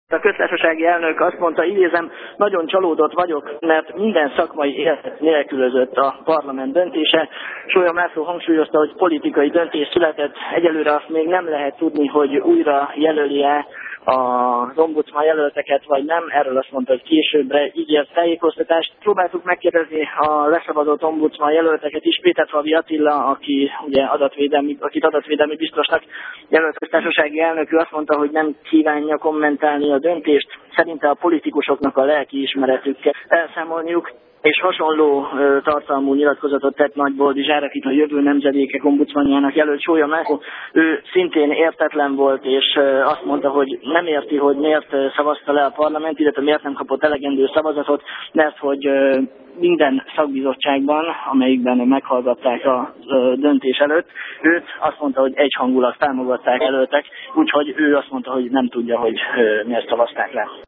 A köztársasági elnök azt mondta, idézem, nagyon csalódott vagyok, mert minden szakmai értet nélkülözött a parlament döntése. Sólyom László hangsúlyozta, hogy politikai döntés született, egyelőre azt még nem lehet tudni, hogy újra jelöli-e az ombudsman jelölteket, vagy nem. Erről azt mondta, hogy későbbre ígért tájékoztatást. Próbáltuk megkérdezni a leszavazott ombudsman jelölteket is. Péterfalvi Attila, aki ugye akit adatvédelmi biztosnak jelölt köztársasági elnök, ő azt mondta, hogy nem kívánja kommentálni a döntést. Szerinte a politikusoknak a lelkiismeretükkel elszámolniuk, és hasonló tartalmú nyilatkozatot tett Nagyboldi Zsár, akit a Jövő Nemzedékek ombudsmanjának jelölt Sólyom László. Ő szintén értetlen volt, és azt mondta, hogy nem érti, hogy miért szavazta le a parlament, illetve miért nem kapott elegendő szavazatot, mert hogy minden szakbizottságban, amelyikben meghallgatták a döntés előtt, őt azt mondta, hogy egyhangulag támogatták előttek, úgyhogy ő azt mondta, hogy nem tudja, hogy miért szavazták le.